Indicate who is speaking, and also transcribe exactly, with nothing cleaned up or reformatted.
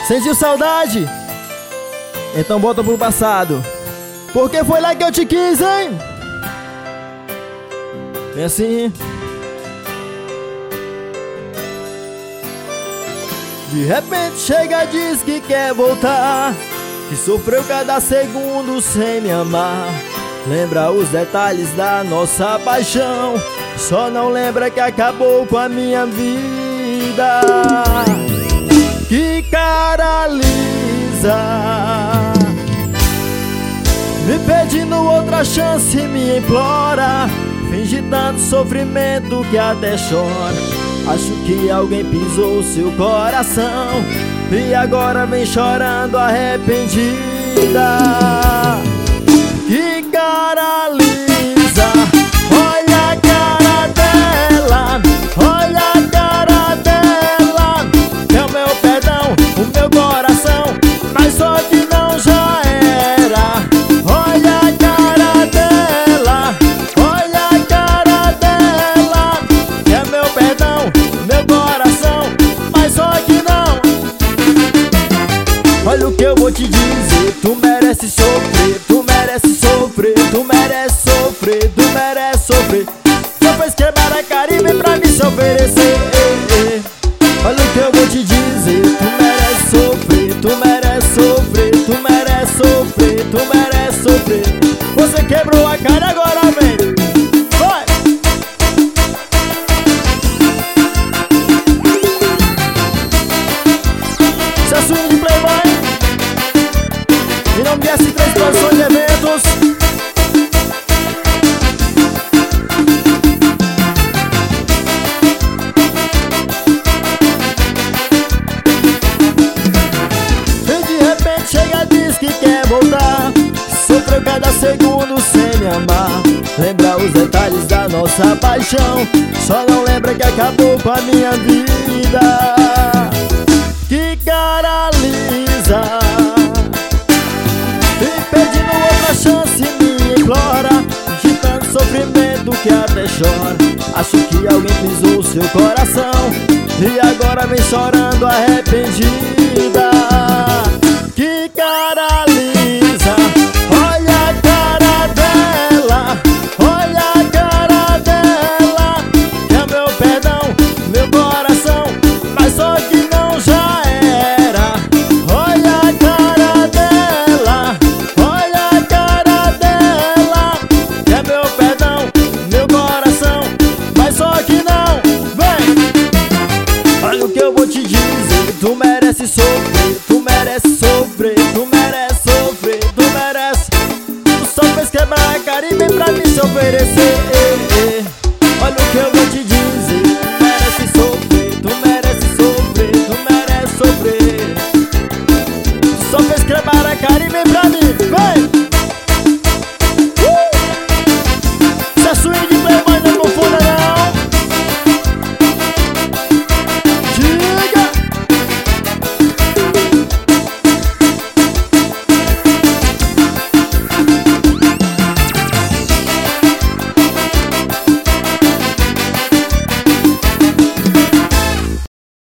Speaker 1: Sentiu saudade? Então volta pro passado, porque foi lá que eu te quis, hein? É assim. De repente chega, diz que quer voltar, que sofreu cada segundo sem me amar. Lembra os detalhes da nossa paixão, só não lembra que acabou com a minha vida. Que cara lisa, me pedindo outra chance, me implora, finge tanto sofrimento que até chora. Acho que alguém pisou seu coração e agora vem chorando arrependida. Que cara lisa, olha a cara dela, olha a cara dela. É o meu perdão, o meu coração, mas só que não já era. Olha a cara dela, olha a cara dela. É meu perdão, meu coração, mas só que não. Olha o que eu vou te dizer, tu merece sofrer, tu merece sofrer, tu merece sofrer, tu merece sofrer. Depois quebrar a cara e vem pra mim se oferecer. Olha o que eu vou te dizer, tu merece sofrer, tu merece sofrer, tu merece sofrer, tu merece sofrer. Você quebrou a cara, agora vem. Vai! Isso é swing de Playboy, em nome de S três Produções de Eventos. E de repente chega, diz que quer voltar, sofreu cada segundo sem me amar. Lembra os detalhes da nossa paixão, só não lembra que acabou com a minha vida. Que cara lisa, me pedindo outra chance, me implora, de tanto sofrimento que até chora. Acho que alguém pisou seu coração e agora vem chorando arrependida. Que cara lisa, olha a cara dela, olha a cara dela. É meu perdão, meu coração, mas só que não já era. Olha a cara dela, olha a cara dela. É meu perdão, meu coração, mas só que não. Vem! Olha o que eu vou te dizer, tu merece sofrer, tu merece sofrer, tu merece sofrer, tu merece. Tu só fez quebrar a cara e vem pra mim se oferecer. Olha o que eu vou te